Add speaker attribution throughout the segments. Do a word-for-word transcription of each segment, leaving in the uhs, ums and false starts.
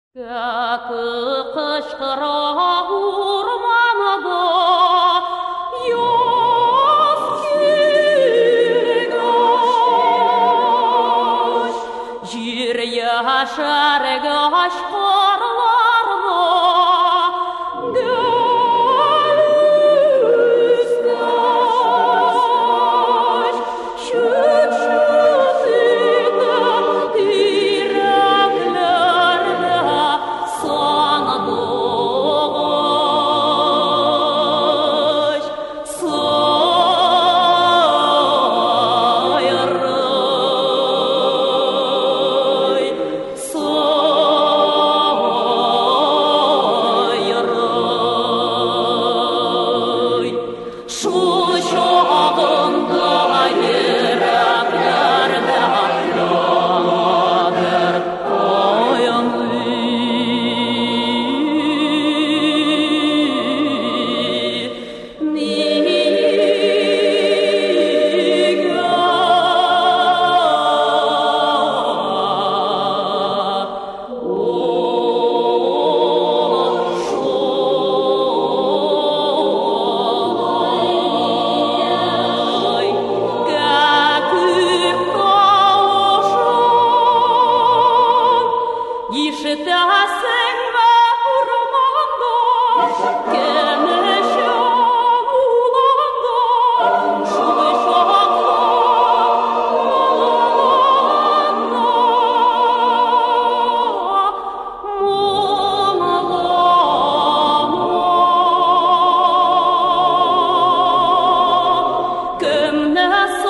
Speaker 1: Кышкыра урманда яз килгәч, җир яшәргәч карларда гөл үскәч, чүп-чүп тирәкләрдә санадыгач сайрый, сайрый. Шул чагында йөрәкләрдә ядыр ишетәсеңме урманда, кемешә уланда, шулай чакта моңлана, кемне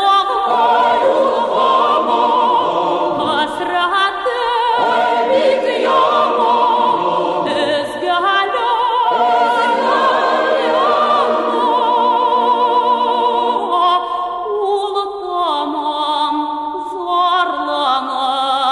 Speaker 1: сагына хәсрәте бик яман, ул тамам зарлана,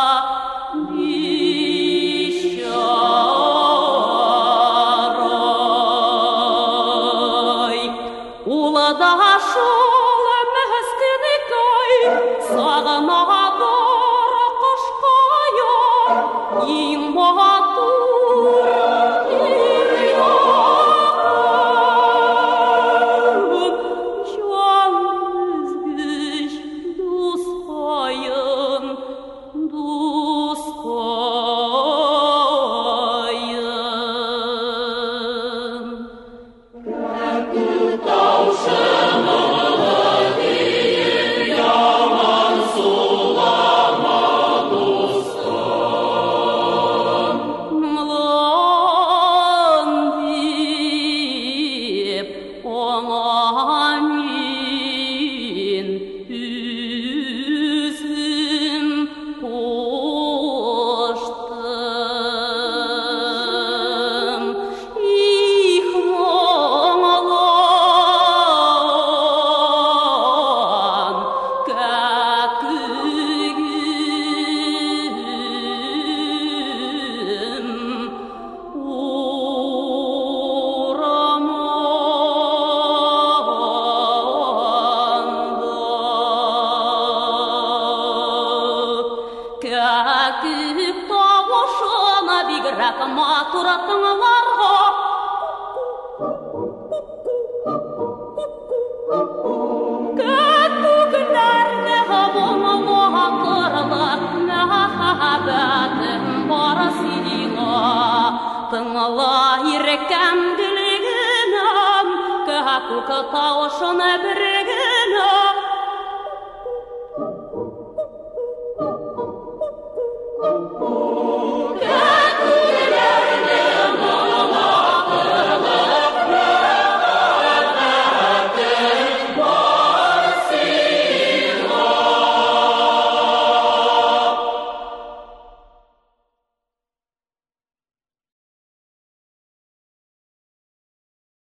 Speaker 1: бичарай. Ул да шул мескенекәй сагынадыр кышкая, иң матур ир-ягым, җан өзгеч дускаем, дускаем. Млан дип аңа мин үзем куштым. Их моңлан кәкүгем ураманда. Кәкүк тавышына бигрәк матур тыңларга, кәкүкләрне моңлатырлык мәхәббәтем бар сиңа. Тыңла иркәм дилегенәм, кәкүк тавышына бер генә